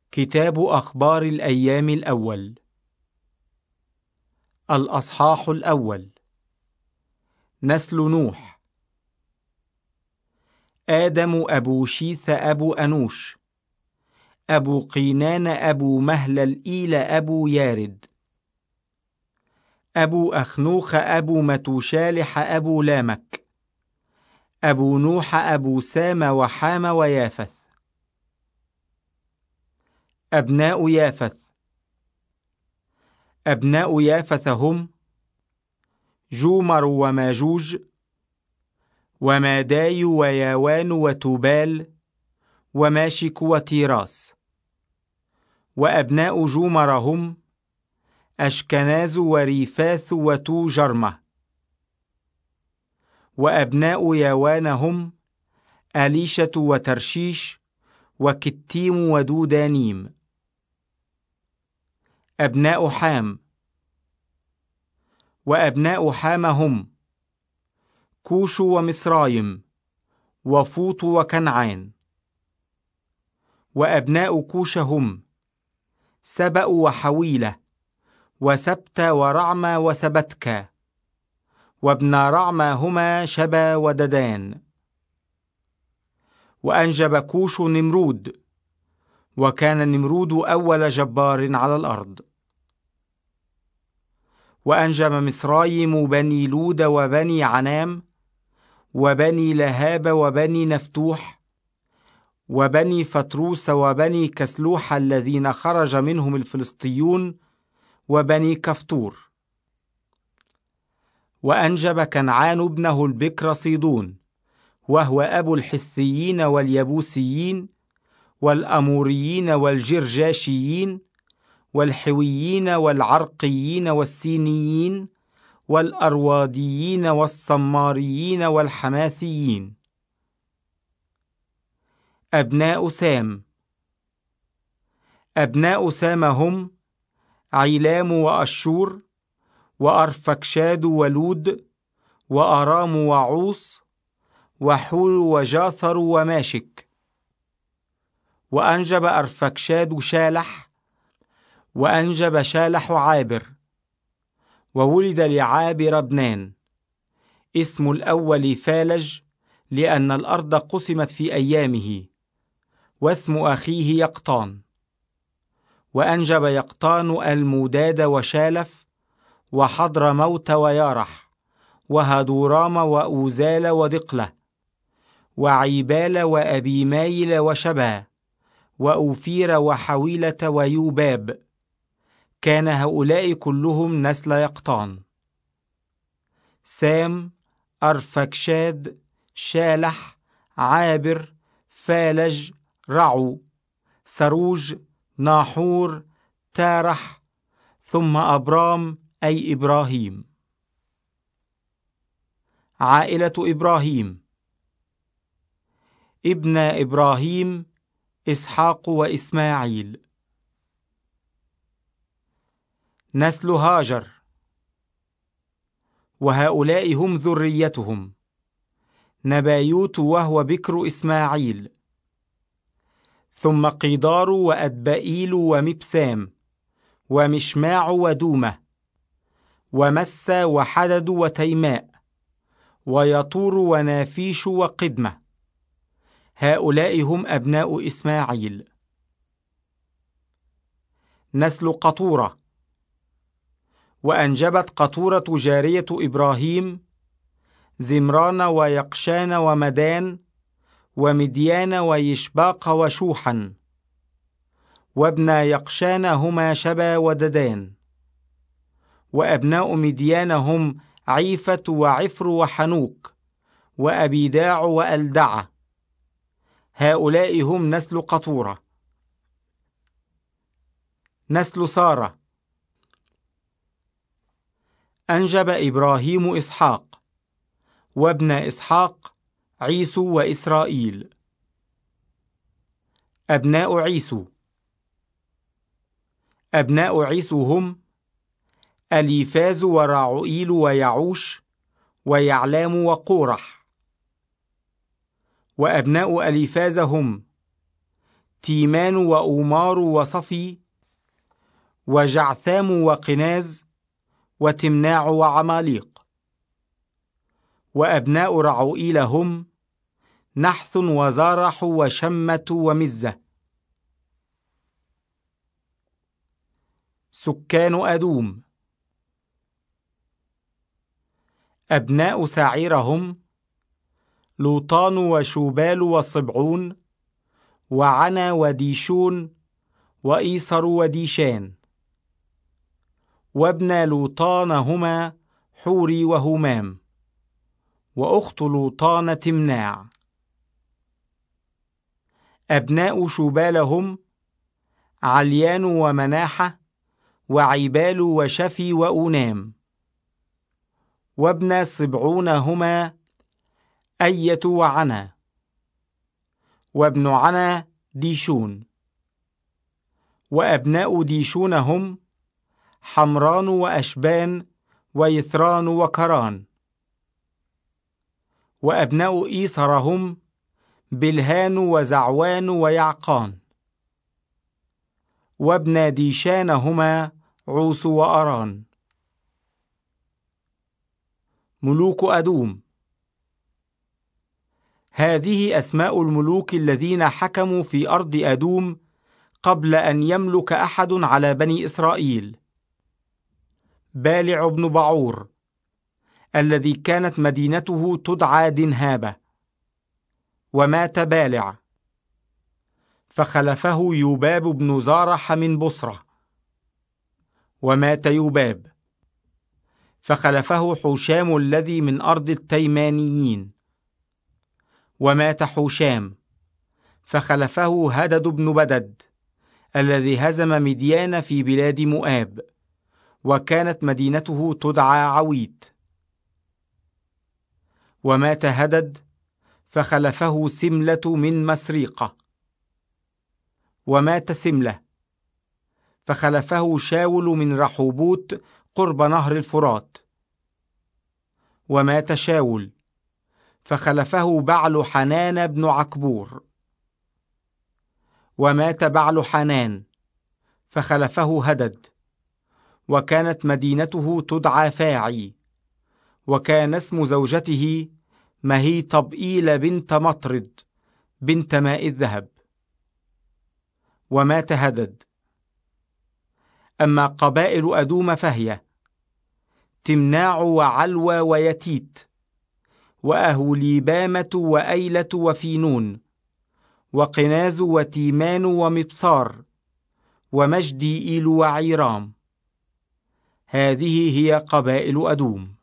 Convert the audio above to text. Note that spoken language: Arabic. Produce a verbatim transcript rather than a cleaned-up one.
كتاب أخبار الأيام الأول. الأصحاح الأول. نسل نوح. آدم أبو شيث أبو أنوش، أبو قينان أبو مهلل إيل أبو يارد، أبو أخنوخ أبو متوشالح أبو لامك، أبو نوح أبو سام وحام ويافث. أبناء يافث. أبناء يافث هم جومر وماجوج وماداي وياوان وتوبال وماشك وتيراس. وأبناء جومر هم أشكناز وريفاث وتوجرمة. وأبناء ياوان هم أليشة وترشيش وكتيم ودودانيم. أبناء حام. وأبناء حام هم كوش ومصرايم وفوط وكنعان. وأبناء كوش هم سبأ وحويلة وسبت ورعمة وسبتكا. وابن رعمة هما شبا وددان. وأنجب كوش نمرود، وكان نمرود أول جبار على الأرض. وأنجب مصرايم بني لود وبني عنام وبني لهاب وبني نفتوح وبني فتروس وبني كسلوح الذين خرج منهم الفلسطيون وبني كفتور. وأنجب كنعان ابنه البكر صيدون، وهو أبو الحثيين واليبوسيين والأموريين والجرجاشيين والحويين والعرقيين والسينيين والأرواديين والصماريين والحماثيين. أبناء سام. أبناء سام هم عيلام وأشور وأرفكشاد ولود وأرام وعوص وحول وجاثر وماشك. وأنجب أرفكشاد شالح، وأنجب شالح عابر. وولد لعابر ابنان، اسم الأول فالج لأن الأرض قسمت في أيامه، واسم أخيه يقطان. وأنجب يقطان الموداد وشالف وحضر موت ويارح وهدورام وأوزال ودقلة وعيبال وأبيمايل وشبا وأوفير وحويلة ويوباب. كان هؤلاء كلهم نسل يقطان. سام، أرفكشاد، شالح، عابر، فالج، رعو، سروج، ناحور، تارح، ثم أبرام أي إبراهيم. عائلة إبراهيم. ابن إبراهيم إسحاق وإسماعيل. نسل هاجر. وهؤلاء هم ذريتهم: نبايوت وهو بكر إسماعيل، ثم قيدار وأدبائيل ومبسام ومشماع ودومة ومسى وحدد وتيماء ويطور ونافيش وقدمة. هؤلاء هم أبناء إسماعيل. نسل قطورة. وأنجبت قطورة جارية إبراهيم زمران ويقشان ومدان ومديان ويشباق وشوحا. وابن يقشان هما شبا وددان. وأبناء مديان هم عيفة وعفر وحنوك وأبيداع وألدعة. هؤلاء هم نسل قطورة. نسل سارة. أنجب إبراهيم إسحاق، وابن إسحاق عيسو وإسرائيل. أبناء عيسو. أبناء عيسو هم أليفاز ورعوئيل ويعوش ويعلام وقورح. وأبناء أليفاز هم تيمان وأومار وصفي وجعثام وقناز وتمناع وعماليق. وأبناء رعوئيل هم نحث وزارح وشمة ومزة. سكان أدوم. أبناء ساعير هم لوطان وشوبال وصبعون وعنا وديشون وإيصر وديشان. وابن لوطان هما حوري وهمام، وأخت لوطان تمناع. أبناء شوبال هم عليان ومناحة وعيبال وشفي وأونام. وابن صبعون هما أية وعنا. وابن عنا ديشون. وأبناء ديشون هم حمران وأشبان ويثران وكران. وأبناء إيصر هم بلهان وزعوان ويعقان. وابن ديشان هما عوس وأران. ملوك أدوم. هذه أسماء الملوك الذين حكموا في أرض أدوم قبل أن يملك أحد على بني إسرائيل: بالع بن بعور الذي كانت مدينته تدعى دنهابة، ومات بالع، فخلفه يوباب بن زارح من بصرة، ومات يوباب، فخلفه حوشام الذي من أرض التيمانيين، ومات حوشام، فخلفه هدد بن بدد الذي هزم مديان في بلاد مؤاب، وكانت مدينته تدعى عويت. ومات هدد، فخلفه سملة من مسريقة، ومات سملة، فخلفه شاول من رحوبوت قرب نهر الفرات، ومات شاول، فخلفه بعل حنان بن عكبور، ومات بعل حنان، فخلفه هدد، وكانت مدينته تدعى فاعي، وكان اسم زوجته مهيطبئيل بنت مطرد بنت ماء الذهب. ومات هدد. أما قبائل أدوم فهي: تمناع وعلوى ويتيت، وأهوليبامة وأيلة وفينون، وقناز وتيمان ومبصار، ومجدي إيل وعيرام. هذه هي قبائل أدوم.